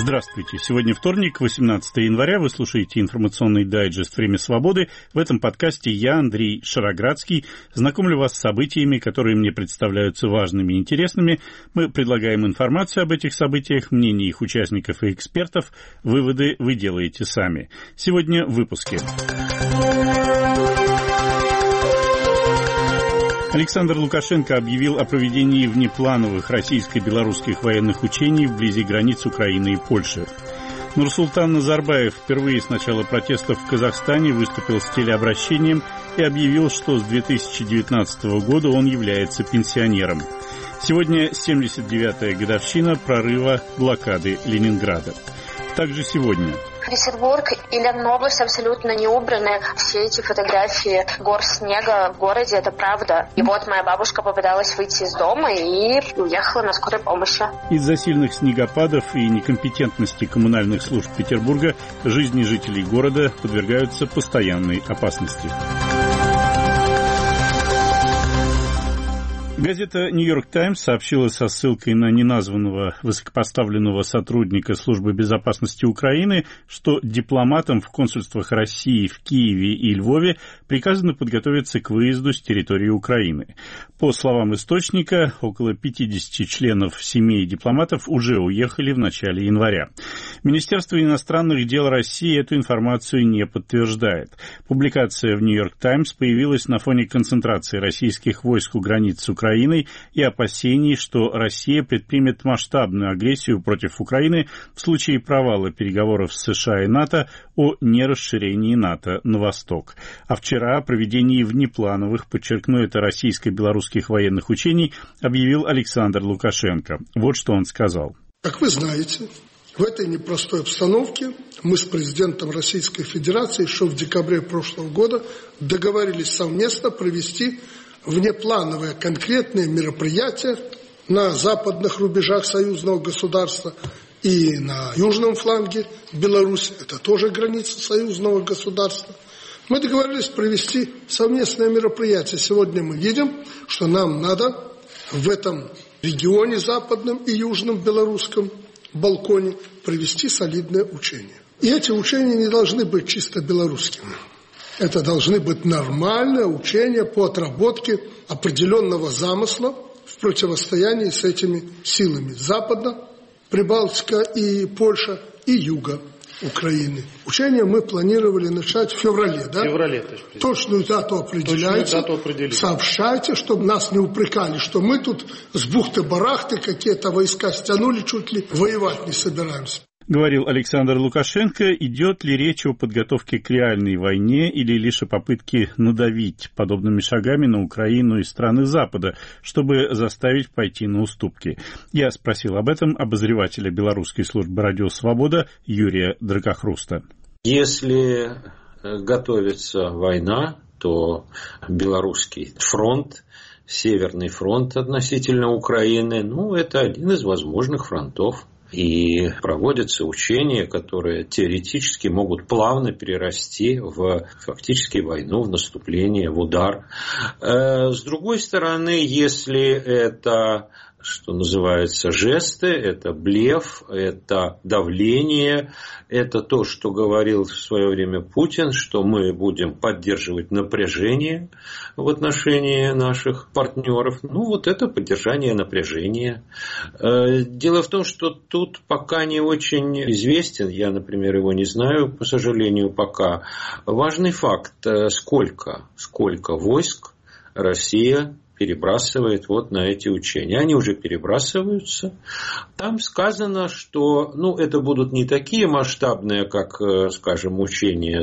Здравствуйте. Сегодня вторник, 18 января. Вы слушаете информационный дайджест «Время свободы». В этом подкасте я, Андрей Шароградский, знакомлю вас с событиями, которые мне представляются важными и интересными. Мы предлагаем информацию об этих событиях, мнения их участников и экспертов. Выводы вы делаете сами. Сегодня в выпуске. Александр Лукашенко объявил о проведении внеплановых российско-белорусских военных учений вблизи границ Украины и Польши. Нурсултан Назарбаев впервые с начала протестов в Казахстане выступил с телеобращением и объявил, что с 2019 года он является пенсионером. Сегодня 79-я годовщина прорыва блокады Ленинграда. Также сегодня. Петербург и Ленобласть абсолютно не убраны. Все эти фотографии гор снега в городе, это правда. И вот моя бабушка попыталась выйти из дома и уехала на скорой помощи. Из-за сильных снегопадов и некомпетентности коммунальных служб Петербурга жизни жителей города подвергаются постоянной опасности. Газета «Нью-Йорк Таймс» сообщила со ссылкой на неназванного высокопоставленного сотрудника Службы безопасности Украины, что дипломатам в консульствах России в Киеве и Львове приказано подготовиться к выезду с территории Украины. По словам источника, около 50 членов семей дипломатов уже уехали в начале января. Министерство иностранных дел России эту информацию не подтверждает. Публикация в «Нью-Йорк Таймс» появилась на фоне концентрации российских войск у границ с Украиной и опасений, что Россия предпримет масштабную агрессию против Украины в случае провала переговоров с США и НАТО о нерасширении НАТО на восток. А вчера о проведении внеплановых, подчеркну это, российско-белорусских военных учений объявил Александр Лукашенко. Вот что он сказал. Как вы знаете, в этой непростой обстановке мы с президентом Российской Федерации еще в декабре прошлого года договорились совместно провести внеплановые конкретные мероприятия на западных рубежах союзного государства и на южном фланге Беларуси, это тоже граница союзного государства. Мы договорились провести совместное мероприятие. Сегодня мы видим, что нам надо в этом регионе западном и южном белорусском балконе провести солидное учение. И эти учения не должны быть чисто белорусскими. Это должны быть нормальные учения по отработке определенного замысла в противостоянии с этими силами Запада, Прибалтика и Польша, и Юга Украины. Учения мы планировали начать в феврале, да? В феврале. Точную дату определяйте. Сообщайте, чтобы нас не упрекали, что мы тут с бухты-барахты какие-то войска стянули, чуть ли воевать не собираемся. Говорил Александр Лукашенко. Идет ли речь о подготовке к реальной войне или лишь о попытке надавить подобными шагами на Украину и страны Запада, чтобы заставить пойти на уступки? Я спросил об этом обозревателя белорусской службы «Радио Свобода» Юрия Дракохруста. Если готовится война, то белорусский фронт, Северный фронт относительно Украины, это один из возможных фронтов. И проводятся учения, которые теоретически могут плавно перерасти в фактически войну, в наступление, в удар. С другой стороны, если это, что называется, жесты, это блеф, это давление, это то, что говорил в свое время Путин, что мы будем поддерживать напряжение в отношении наших партнеров. Это поддержание напряжения. Дело в том, что тут пока не очень известен, я, например, его не знаю, по сожалению, пока, важный факт, сколько войск Россия перебрасывает на эти учения. Они уже перебрасываются. Там сказано, что это будут не такие масштабные, как, скажем, учения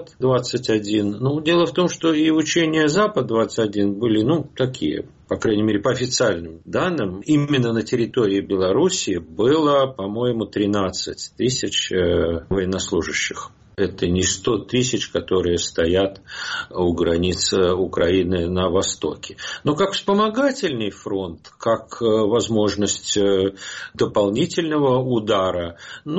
Запад-21. Дело в том, что и учения Запад-21 были, такие, по крайней мере, по официальным данным, именно на территории Беларуси было, по-моему, 13 тысяч военнослужащих. Это не 100 тысяч, которые стоят у границ Украины на востоке. Но как вспомогательный фронт, как возможность дополнительного удара,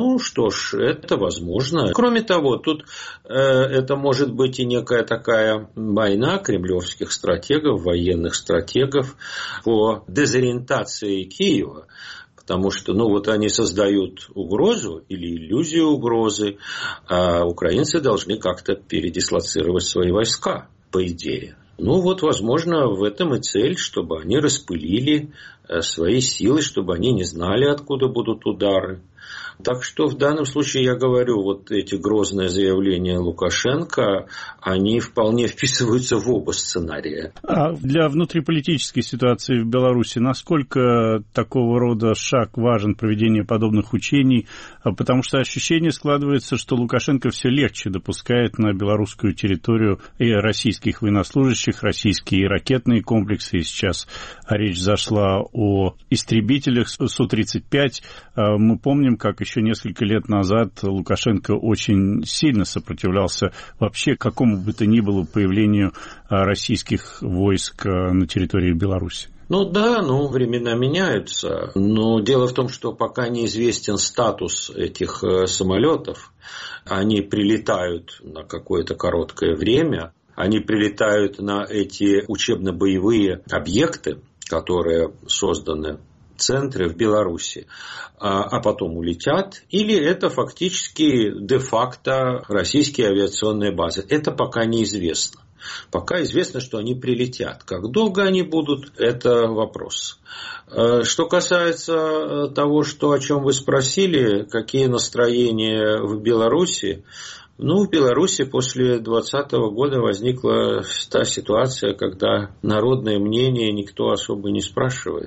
это возможно. Кроме того, тут это может быть и некая такая война кремлевских стратегов, военных стратегов по дезориентации Киева. Потому что, вот они создают угрозу или иллюзию угрозы, а украинцы должны как-то передислоцировать свои войска, по идее. Возможно, в этом и цель, чтобы они распылили свои силы, чтобы они не знали, откуда будут удары. Так что в данном случае я говорю, эти грозные заявления Лукашенко, они вполне вписываются в оба сценария. А для внутриполитической ситуации в Беларуси насколько такого рода шаг важен, проведение подобных учений? Потому что ощущение складывается, что Лукашенко все легче допускает на белорусскую территорию и российских военнослужащих, российские ракетные комплексы. И сейчас речь зашла о истребителях Су-35. Мы помним, как еще несколько лет назад Лукашенко очень сильно сопротивлялся вообще какому бы то ни было появлению российских войск на территории Беларуси. Времена меняются. Но дело в том, что пока неизвестен статус этих самолетов, они прилетают на какое-то короткое время, они прилетают на эти учебно-боевые объекты, которые созданы центры в Беларуси, а потом улетят, или это фактически де-факто российские авиационные базы. Это пока неизвестно. Пока известно, что они прилетят. Как долго они будут, это вопрос. Что касается того, о чем вы спросили, какие настроения в Беларуси, в Беларуси после 2020 года возникла та ситуация, когда народное мнение никто особо не спрашивает.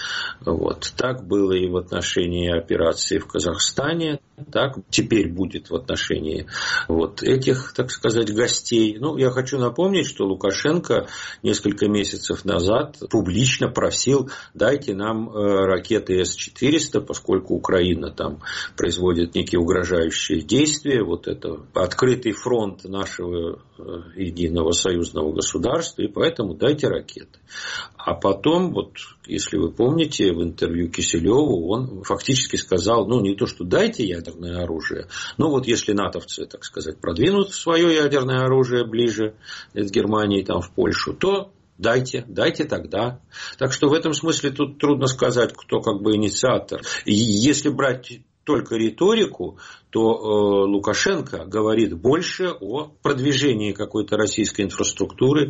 Так было и в отношении операции в Казахстане, так теперь будет в отношении этих, так сказать, гостей. Я хочу напомнить, что Лукашенко несколько месяцев назад публично просил: дайте нам ракеты С-400, поскольку Украина там производит некие угрожающие действия. Это открытый фронт нашего единого союзного государства, и поэтому дайте ракеты. А потом, если вы помните, в интервью Киселеву он фактически сказал, не то, что дайте ядерное оружие, но если натовцы, так сказать, продвинут свое ядерное оружие ближе к Германии, в Польшу, то дайте тогда. Так что в этом смысле тут трудно сказать, кто инициатор. И если брать только риторику, то Лукашенко говорит больше о продвижении какой-то российской инфраструктуры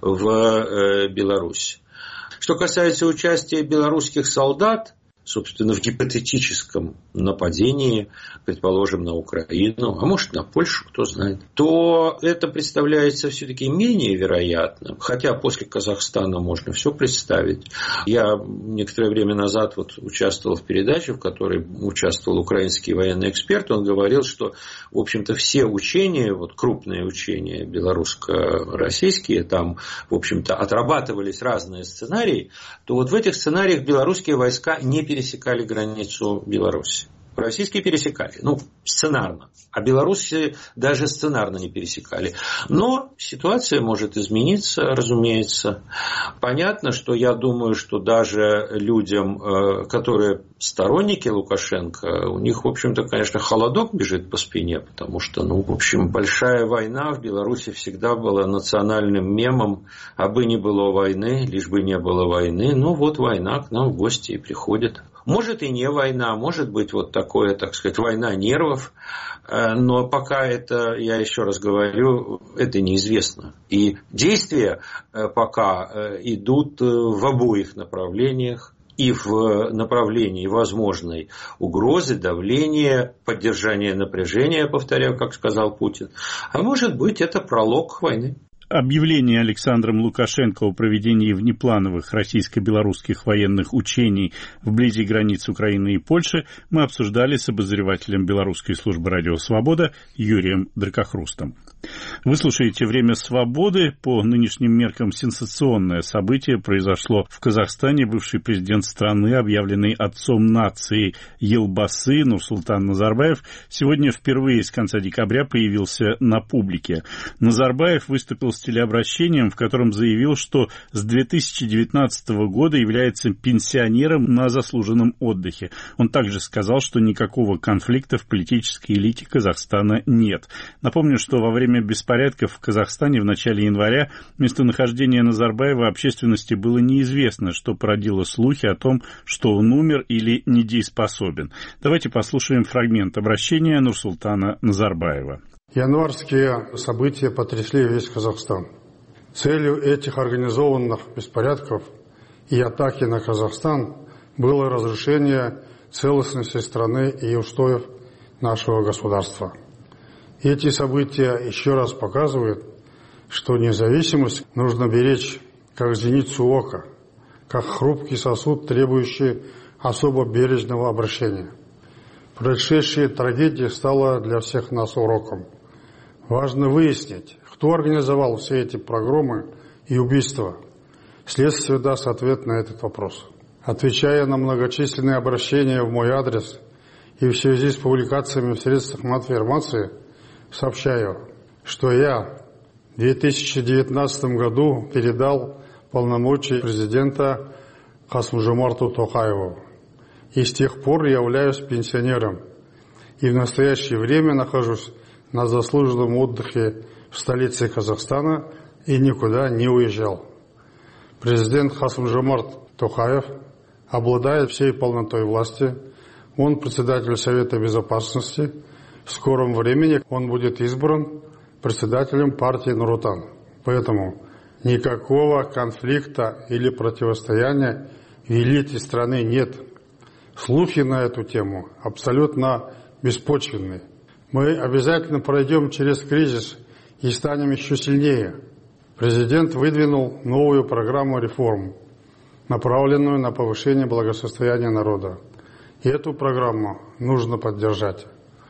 в Беларусь. Что касается участия белорусских солдат, собственно, в гипотетическом нападении, предположим, на Украину, а может, на Польшу, кто знает, то это представляется все-таки менее вероятным. Хотя после Казахстана можно все представить. Я некоторое время назад участвовал в передаче, в которой участвовал украинский военный эксперт. Он говорил, что, в общем-то, все учения, крупные учения белорусско-российские, там, в общем-то, отрабатывались разные сценарии, то в этих сценариях белорусские войска не пересекали границу Беларуси. Российские пересекали, сценарно. А белорусы даже сценарно не пересекали. Но ситуация может измениться, разумеется. Понятно, что я думаю, что даже людям, которые сторонники Лукашенко, у них, в общем-то, конечно, холодок бежит по спине, потому что, большая война в Беларуси всегда была национальным мемом. Абы не было войны, лишь бы не было войны. Война к нам в гости и приходит. Может и не война, может быть такое, так сказать, война нервов, но пока это, я еще раз говорю, это неизвестно. И действия пока идут в обоих направлениях. И в направлении возможной угрозы, давления, поддержания напряжения, повторяю, как сказал Путин. А может быть, это пролог войны. Объявление Александром Лукашенко о проведении внеплановых российско-белорусских военных учений вблизи границ Украины и Польши мы обсуждали с обозревателем Белорусской службы «Радио Свобода» Юрием Дракохрустом. Вы слушаете «Время свободы». По нынешним меркам сенсационное событие произошло в Казахстане. Бывший президент страны, объявленный отцом нации Елбасы Нурсултан Назарбаев, сегодня впервые с конца декабря появился на публике. Назарбаев выступил с телеобращением, в котором заявил, что с 2019 года является пенсионером на заслуженном отдыхе. Он также сказал, что никакого конфликта в политической элите Казахстана нет. Напомню, что во время беспорядков в Казахстане в начале января местонахождение Назарбаева общественности было неизвестно, что породило слухи о том, что он умер или недееспособен. Давайте послушаем фрагмент обращения Нурсултана Назарбаева. Январские события потрясли весь Казахстан. Целью этих организованных беспорядков и атаки на Казахстан было разрушение целостности страны и устоев нашего государства. Эти события еще раз показывают, что независимость нужно беречь как зеницу ока, как хрупкий сосуд, требующий особо бережного обращения. Происшедшая трагедия стала для всех нас уроком. Важно выяснить, кто организовал все эти погромы и убийства. Следствие даст ответ на этот вопрос. Отвечая на многочисленные обращения в мой адрес и в связи с публикациями в средствах массовой информации, сообщаю, что я в 2019 году передал полномочия президента Касым-Жомарту Токаеву. И с тех пор являюсь пенсионером. И в настоящее время нахожусь на заслуженном отдыхе в столице Казахстана и никуда не уезжал. Президент Касым-Жомарт Токаев обладает всей полнотой власти. Он председатель Совета Безопасности. В скором времени он будет избран председателем партии Нур-Отан. Поэтому никакого конфликта или противостояния в элите страны нет. Слухи на эту тему абсолютно беспочвенны. Мы обязательно пройдем через кризис и станем еще сильнее. Президент выдвинул новую программу реформ, направленную на повышение благосостояния народа. И эту программу нужно поддержать.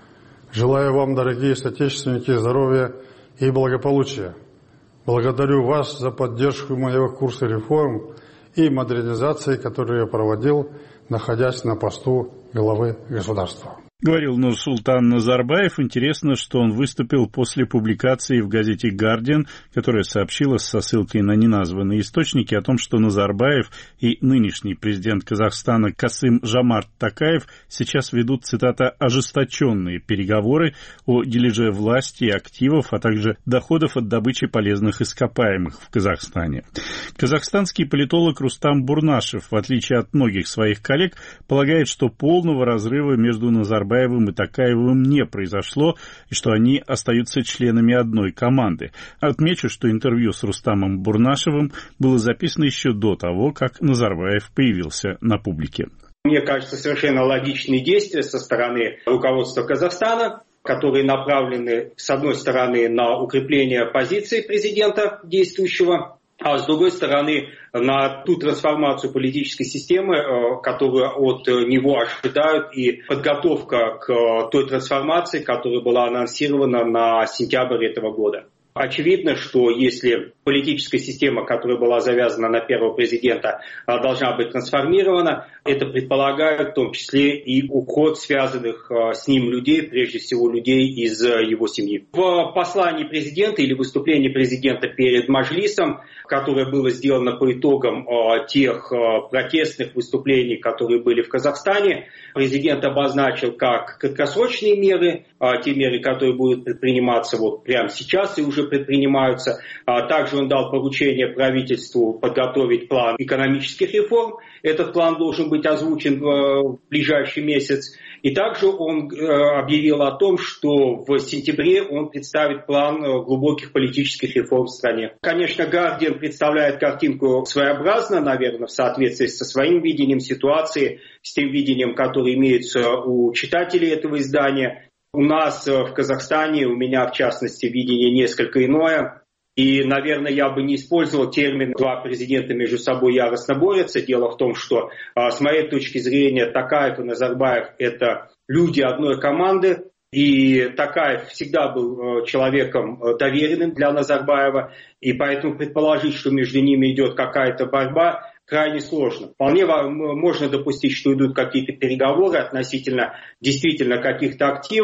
Желаю вам, дорогие соотечественники, здоровья и благополучия. Благодарю вас за поддержку моего курса реформ и модернизации, который я проводил, находясь на посту главы государства. Говорил Нурсултан Назарбаев. Интересно, что он выступил после публикации в газете «Гардиан», которая сообщила со ссылкой на неназванные источники о том, что Назарбаев и нынешний президент Казахстана Касым-Жомарт Токаев сейчас ведут, цитата, «ожесточенные переговоры о дележе власти и активов, а также доходов от добычи полезных ископаемых в Казахстане». Казахстанский политолог Рустам Бурнашев, в отличие от многих своих коллег, полагает, что полного разрыва между Назарбаевым и Токаевым не произошло, и что они остаются членами одной команды. Отмечу, что интервью с Рустамом Бурнашевым было записано еще до того, как Назарбаев появился на публике. Мне кажется, совершенно логичные действия со стороны руководства Казахстана, которые направлены, с одной стороны, на укрепление позиции президента действующего, а с другой стороны, на ту трансформацию политической системы, которую от него ожидают, и подготовка к той трансформации, которая была анонсирована на сентябрь этого года. Очевидно, что если политическая система, которая была завязана на первого президента, должна быть трансформирована, это предполагает в том числе и уход связанных с ним людей, прежде всего людей из его семьи. В послании президента или выступлении президента перед Маджлисом, которое было сделано по итогам тех протестных выступлений, которые были в Казахстане, президент обозначил как краткосрочные меры, те меры, которые будут предприниматься вот прямо сейчас и уже предпринимаются. Также он дал поручение правительству подготовить план экономических реформ. Этот план должен быть озвучен в ближайший месяц. И также он объявил о том, что в сентябре он представит план глубоких политических реформ в стране. Конечно, «Гардиан» представляет картинку своеобразно, наверное, в соответствии со своим видением ситуации, с тем видением, которое имеется у читателей этого издания. У нас в Казахстане, у меня в частности, видение несколько иное. И, наверное, я бы не использовал термин «два президента между собой яростно борются». Дело в том, что с моей точки зрения Токаев и Назарбаев – это люди одной команды. И Токаев всегда был человеком доверенным для Назарбаева. И поэтому предположить, что между ними идет какая-то борьба, крайне сложно. Вполне можно допустить, что идут какие-то переговоры относительно действительно каких-то активов.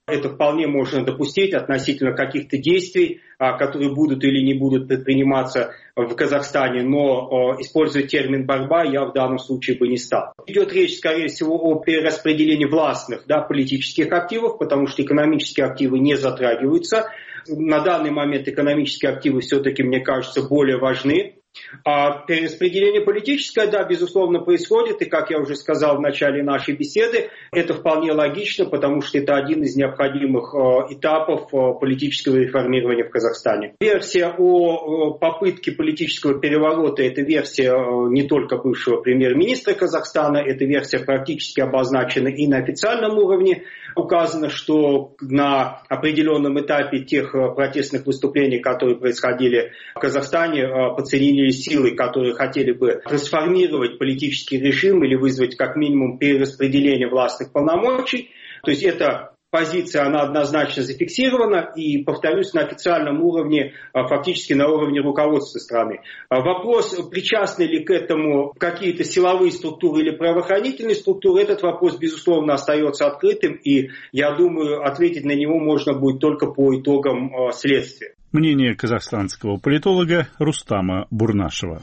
Это вполне можно допустить относительно каких-то действий, которые будут или не будут предприниматься в Казахстане, но использовать термин «борьба» я в данном случае бы не стал. Идет речь, скорее всего, о перераспределении властных, политических активов, потому что экономические активы не затрагиваются. На данный момент экономические активы все-таки, мне кажется, более важны. А перераспределение политическое, безусловно, происходит, и, как я уже сказал в начале нашей беседы, это вполне логично, потому что это один из необходимых этапов политического реформирования в Казахстане. Версия о попытке политического переворота – это версия не только бывшего премьер-министра Казахстана, эта версия практически обозначена и на официальном уровне. Указано, что на определенном этапе тех протестных выступлений, которые происходили в Казахстане, подсоединились силы, которые хотели бы трансформировать политический режим или вызвать как минимум перераспределение властных полномочий. То есть эта позиция, она однозначно зафиксирована и, повторюсь, на официальном уровне, фактически на уровне руководства страны. Вопрос, причастны ли к этому какие-то силовые структуры или правоохранительные структуры, этот вопрос, безусловно, остается открытым, и, я думаю, ответить на него можно будет только по итогам следствия. Мнение казахстанского политолога Рустама Бурнашева.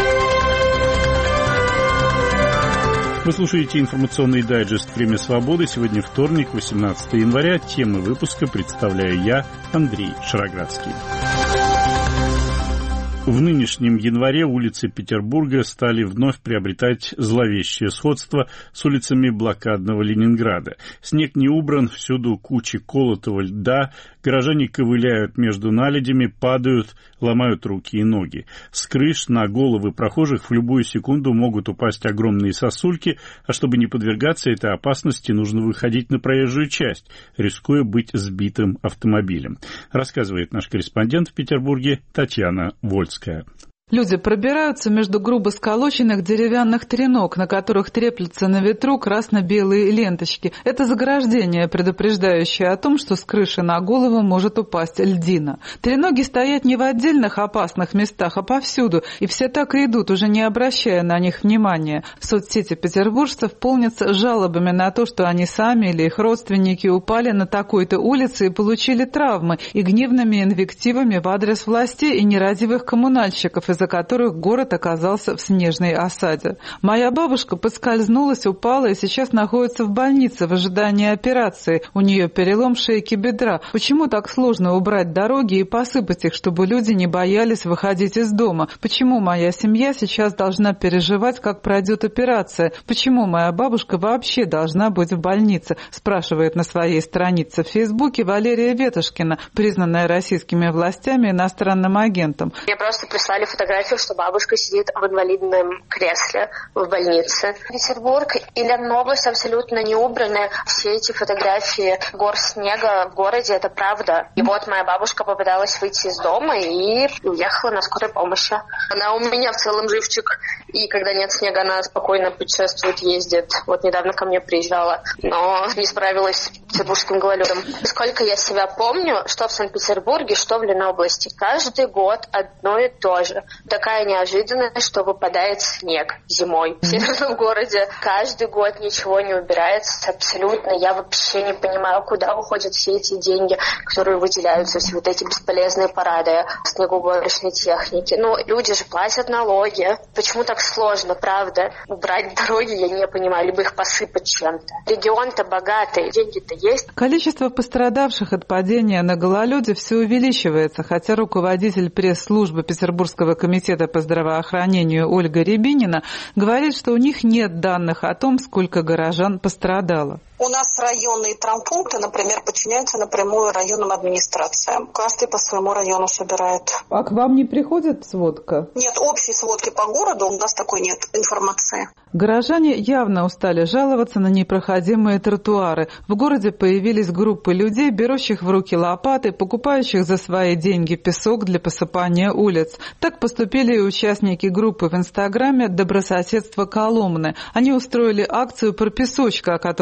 Вы слушаете информационный дайджест «Время свободы». Сегодня вторник, 18 января. Темы выпуска представляю я, Андрей Шароградский. В нынешнем январе улицы Петербурга стали вновь приобретать зловещее сходство с улицами блокадного Ленинграда. Снег не убран, всюду кучи колотого льда, горожане ковыляют между наледями, падают, ломают руки и ноги. С крыш на головы прохожих в любую секунду могут упасть огромные сосульки, а чтобы не подвергаться этой опасности, нужно выходить на проезжую часть, рискуя быть сбитым автомобилем. Рассказывает наш корреспондент в Петербурге Татьяна Вольская. Люди пробираются между грубо сколоченных деревянных треног, на которых треплются на ветру красно-белые ленточки. Это заграждение, предупреждающее о том, что с крыши на голову может упасть льдина. Треноги стоят не в отдельных опасных местах, а повсюду, и все так и идут, уже не обращая на них внимания. Соцсети петербуржцев полнятся жалобами на то, что они сами или их родственники упали на такой-то улице и получили травмы, и гневными инвективами в адрес властей и нерадивых коммунальщиков, из-за которых город оказался в снежной осаде. Моя бабушка поскользнулась, упала и сейчас находится в больнице в ожидании операции. У нее перелом шейки бедра. Почему так сложно убрать дороги и посыпать их, чтобы люди не боялись выходить из дома? Почему моя семья сейчас должна переживать, как пройдет операция? Почему моя бабушка вообще должна быть в больнице? Спрашивает на своей странице в Фейсбуке Валерия Ветошкина, признанная российскими властями иностранным агентом. Мне просто прислали фотографию, что бабушка сидит в инвалидном кресле в больнице. Петербург и Ленобласть абсолютно не убраны. Все эти фотографии гор снега в городе, это правда. И вот моя бабушка попыталась выйти из дома и уехала на скорой помощи. Она у меня в целом живчик. И когда нет снега, она спокойно путешествует, ездит. Вот недавно ко мне приезжала, но не справилась с петербургским гололедом. Сколько я себя помню, что в Санкт-Петербурге, что в Ленобласти, каждый год одно и то же. Такая неожиданность, что выпадает снег зимой. В северном городе каждый год ничего не убирается абсолютно. Я вообще не понимаю, куда уходят все эти деньги, которые выделяются, все вот эти бесполезные парады снегоуборочной техники. Ну, люди же платят налоги. Почему так сложно, правда? Убрать дороги я не понимаю, либо их посыпать чем-то. Регион-то богатый, деньги-то есть. Количество пострадавших от падения на гололеде все увеличивается, хотя руководитель пресс-службы Петербургского комитета по здравоохранению Ольга Рябинина говорит, что у них нет данных о том, сколько горожан пострадало. У нас районные травмпункты, например, подчиняются напрямую районным администрациям. Каждый по своему району собирает. А к вам не приходит сводка? Нет, общей сводки по городу у нас такой нет информации. Горожане явно устали жаловаться на непроходимые тротуары. В городе появились группы людей, берущих в руки лопаты, покупающих за свои деньги песок для посыпания улиц. Так поступили и участники группы в Инстаграме «Добрососедство Коломны». Они устроили акцию «Пропесочка», о которой рассказывали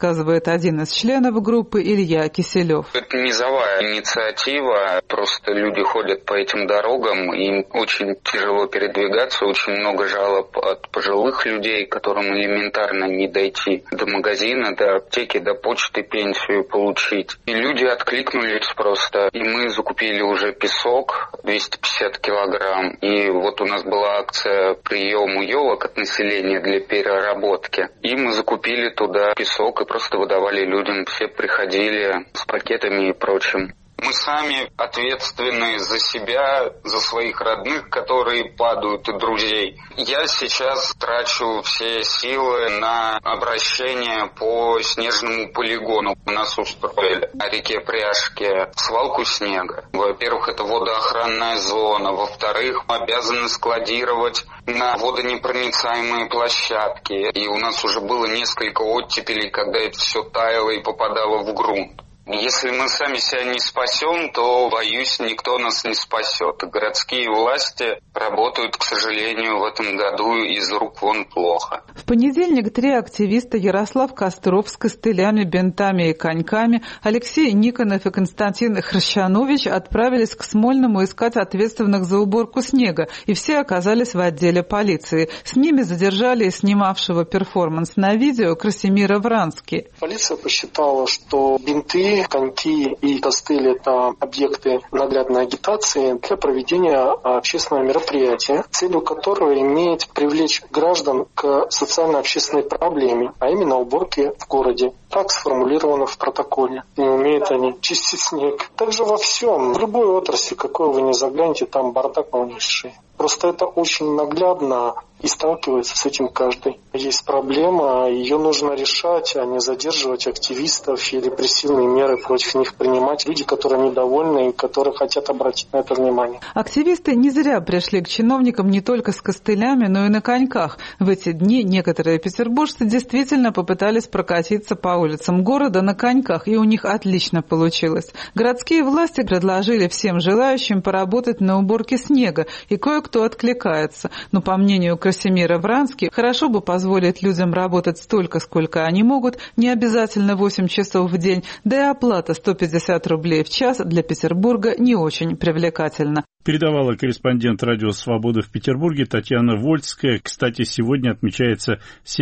рассказывает один из членов группы Илья Киселев. Это низовая инициатива, просто люди ходят по этим дорогам, им очень тяжело передвигаться, очень много жалоб от пожилых людей, которым элементарно не дойти до магазина, до аптеки, до почты пенсию получить. И люди откликнулись просто, и мы закупили уже песок 250 килограмм, и вот у нас была акция приему елок от населения для переработки, и мы закупили туда песок и просто выдавали людям, все приходили с пакетами и прочим. Мы сами ответственны за себя, за своих родных, которые падают, и друзей. Я сейчас трачу все силы на обращение по снежному полигону. У нас устроили на реке Пряжке свалку снега. Во-первых, это водоохранная зона. Во-вторых, мы обязаны складировать на водонепроницаемые площадки. И у нас уже было несколько оттепелей, когда это все таяло и попадало в грунт. Если мы сами себя не спасем, то, боюсь, никто нас не спасет. Городские власти работают, к сожалению, в этом году из рук вон плохо. В понедельник 3 активиста: Ярослав Костров с костылями, бинтами и коньками, Алексей Никонов и Константин Хрущанович отправились к Смольному искать ответственных за уборку снега, и все оказались в отделе полиции. С ними задержали снимавшего перформанс на видео Красимира Врански. Полиция посчитала, что бинты, коньки и костыли – это объекты наглядной агитации для проведения общественного мероприятия, целью которого имеет привлечь граждан к социально-общественной проблеме, а именно уборке в городе. Так сформулировано в протоколе. Не умеют они чистить снег. Также во всем, в любой отрасли, какой вы ни заглянете, там бардак полнейший. Просто это очень наглядно, и сталкивается с этим каждый. Есть проблема, ее нужно решать, а не задерживать активистов и репрессивные меры против них принимать. Люди, которые недовольны и которые хотят обратить на это внимание. Активисты не зря пришли к чиновникам не только с костылями, но и на коньках. В эти дни некоторые петербуржцы действительно попытались прокатиться по улицам города на коньках, и у них отлично получилось. Городские власти предложили всем желающим поработать на уборке снега, и кое-кто откликается. Но, по мнению Красимира Врански, хорошо бы позволить людям работать столько, сколько они могут, не обязательно 8 часов в день, да и оплата 150 рублей в час для Петербурга не очень привлекательна. Передавала корреспондент «Радио Свобода» в Петербурге Татьяна Вольская. Кстати, сегодня отмечается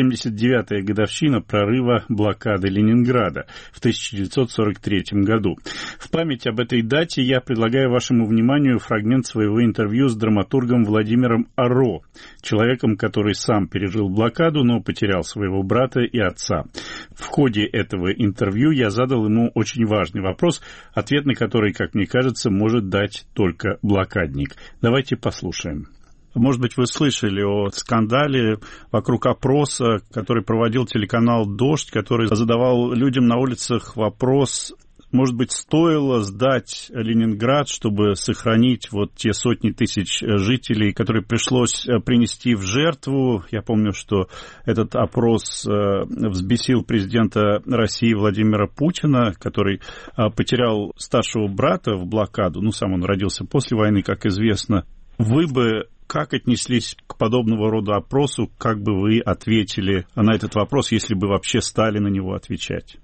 79-я годовщина прорыва блокады Ленинграда в 1943 году. В память об этой дате я предлагаю вашему вниманию фрагмент своего интервью с драматургом Владимиром Оро, человеком, который сам пережил блокаду, но потерял своего брата и отца. В ходе этого интервью я задал ему очень важный вопрос, ответ на который, как мне кажется, может дать только блокадник. Давайте послушаем. Может быть, вы слышали о скандале вокруг опроса, который проводил телеканал «Дождь», который задавал людям на улицах вопрос: может быть, стоило сдать Ленинград, чтобы сохранить вот те сотни тысяч жителей, которые пришлось принести в жертву. Я помню, что этот опрос взбесил президента России Владимира Путина, который потерял старшего брата в блокаду. Сам он родился после войны, как известно. Вы бы как отнеслись к подобного рода опросу? Как бы вы ответили на этот вопрос, если бы вообще стали на него отвечать?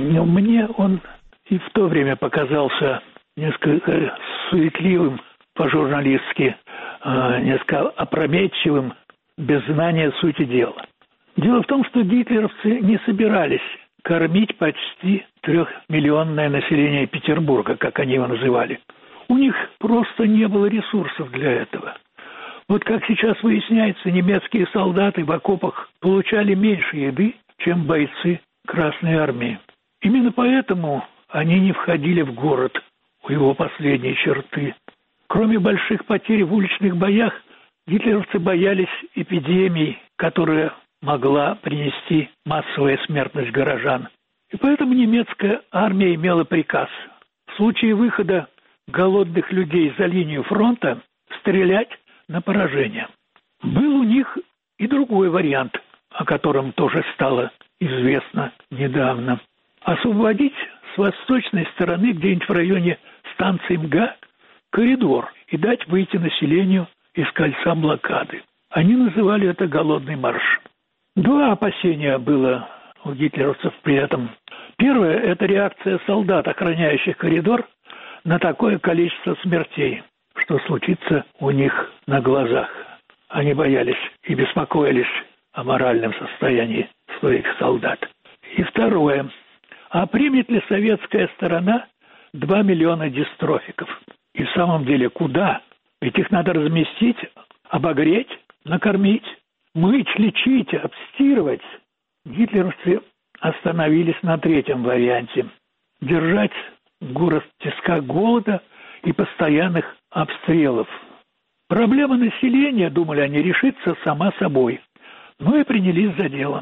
Мне он и в то время показался несколько суетливым по-журналистски, несколько опрометчивым, без знания сути дела. Дело в том, что гитлеровцы не собирались кормить почти 3-миллионное население Петербурга, как они его называли. У них просто не было ресурсов для этого. Вот как сейчас выясняется, немецкие солдаты в окопах получали меньше еды, чем бойцы Красной Армии. Именно поэтому они не входили в город у его последней черты. Кроме больших потерь в уличных боях, гитлеровцы боялись эпидемии, которая могла принести массовая смертность горожан. И поэтому немецкая армия имела приказ в случае выхода голодных людей за линию фронта стрелять на поражение. Был у них и другой вариант, о котором тоже стало известно недавно. Освободить с восточной стороны, где-нибудь в районе станции МГА, коридор и дать выйти населению из кольца блокады. Они называли это «голодный марш». Два опасения было у гитлеровцев при этом. Первое – это реакция солдат, охраняющих коридор, на такое количество смертей, что случится у них на глазах. Они боялись и беспокоились о моральном состоянии своих солдат. И второе. А примет ли советская сторона 2 миллиона дистрофиков? И в самом деле куда? Ведь их надо разместить, обогреть, накормить, мыть, лечить, обстирывать. Гитлеровцы остановились на третьем варианте. Держать город в тисках голода и постоянных обстрелов. Проблема населения, думали они, решится сама собой. Ну и принялись за дело.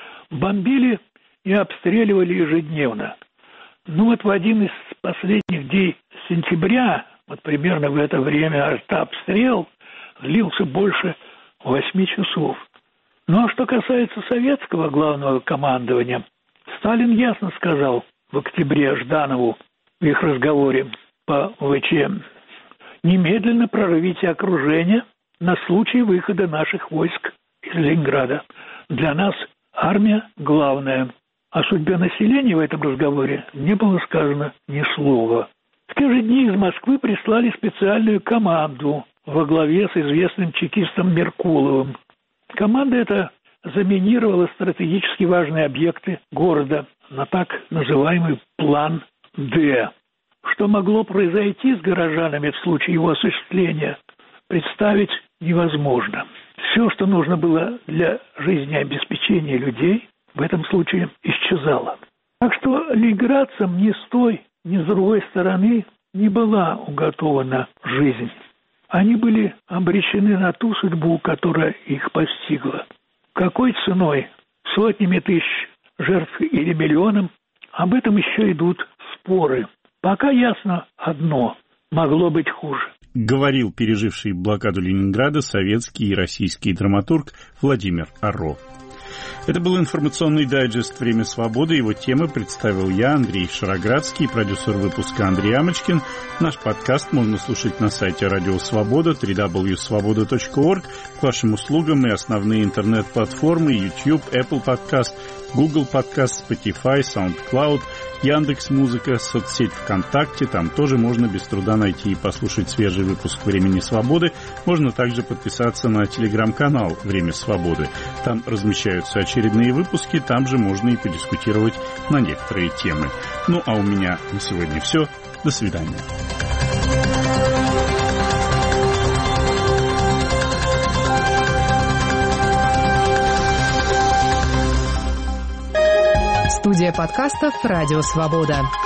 Бомбили и обстреливали ежедневно. Ну вот в один из последних дней сентября, вот примерно в это время артобстрел длился больше 8 часов. Ну а что касается советского главного командования, Сталин ясно сказал в октябре Жданову в их разговоре по ВЧ: немедленно прорвите окружение на случай выхода наших войск из Ленинграда. Для нас армия главная. О судьбе населения в этом разговоре не было сказано ни слова. В те же дни из Москвы прислали специальную команду во главе с известным чекистом Меркуловым. Команда эта заминировала стратегически важные объекты города на так называемый план «Д». Что могло произойти с горожанами в случае его осуществления, представить невозможно. Все, что нужно было для жизнеобеспечения людей, в этом случае исчезало. Так что ленинградцам ни с той, ни с другой стороны не была уготована жизнь. Они были обречены на ту судьбу, которая их постигла. Какой ценой? Сотнями тысяч жертв или миллионом? Об этом еще идут споры. Пока ясно одно – могло быть хуже. Говорил переживший блокаду Ленинграда советский и российский драматург Владимир Орров. Это был информационный дайджест «Время свободы». Его темы представил я, Андрей Шароградский, продюсер выпуска Андрей Амочкин. Наш подкаст можно слушать на сайте Радио Свобода, www.svoboda.org. К вашим услугам и основные интернет-платформы YouTube, Apple Podcast, Google Podcast, Spotify, SoundCloud, Яндекс.Музыка, соцсеть ВКонтакте. Там тоже можно без труда найти и послушать свежий выпуск «Времени свободы». Можно также подписаться на телеграм-канал «Время свободы». Там размещаются очередные выпуски, там же можно и подискутировать на некоторые темы. Ну а у меня на сегодня все. До свидания. Студия подкастов «Радио Свобода».